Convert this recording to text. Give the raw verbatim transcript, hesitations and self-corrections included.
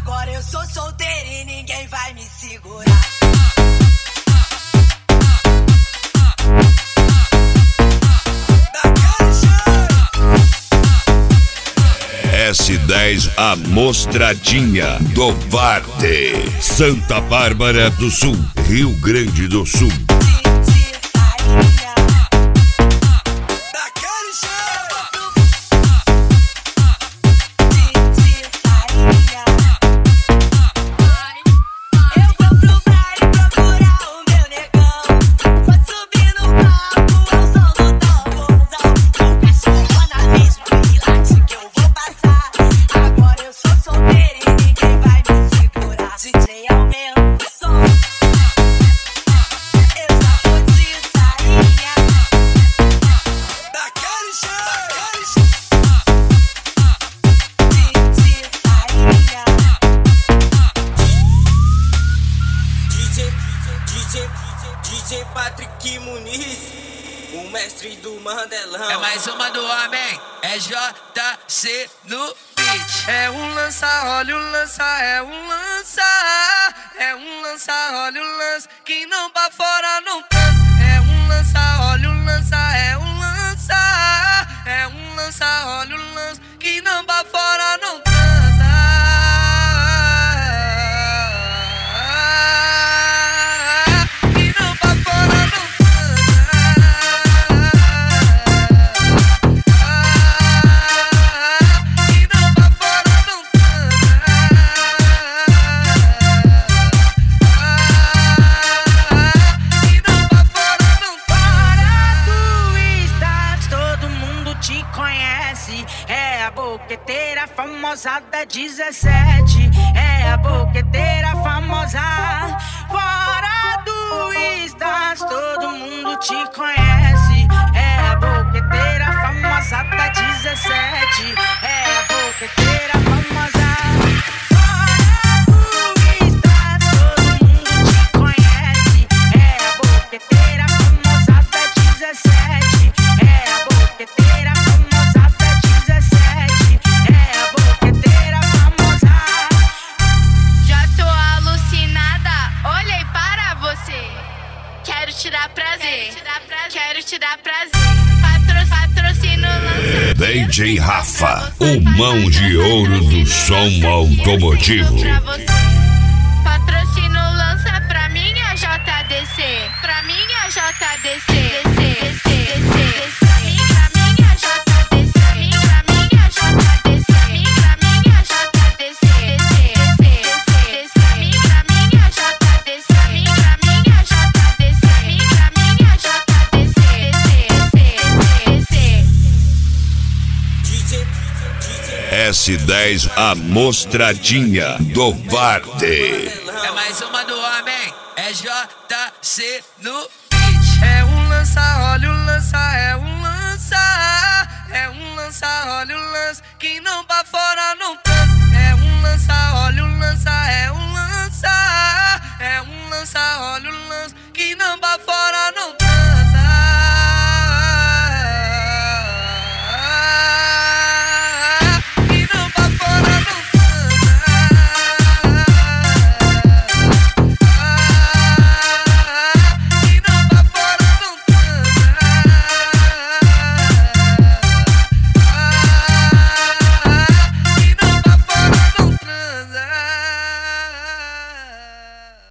Agora eu sou solteiro e ninguém vai me segurar. S dez Amostradinha do Varte, Santa Bárbara do Sul, Rio Grande do Sul. D J Patrick Muniz, o mestre do Mandelão. É mais uma do homem, é J C no beat. É um lança, olha o lança, é um lança. É um lança, olha o lança, que não pra fora não transa. É um lança, olha o lança, é um lança. É um lança, olha o lança, que não pra fora não transa. É a boqueteira famosa da dezessete. É a boqueteira famosa. Fora do Stats, todo mundo te conhece. É a boqueteira famosa da dezessete. É a boqueteira famosa. Fora do Stats, todo mundo te conhece. É a boqueteira famosa da dezessete. É a boqueteira famosa. Quero te dar prazer, quero te dar prazer. Patro, patrocínio lança. D J Rafa, o mão de ouro do som automotivo. Patrocínio lança pra minha J D C, pra minha J D C. S dez Amostradinha do Varte. É mais uma do homem, é J C no beat. É um lança, olha o lança, é um lança. É um lança, olha o lança, que não pra fora não transa. É um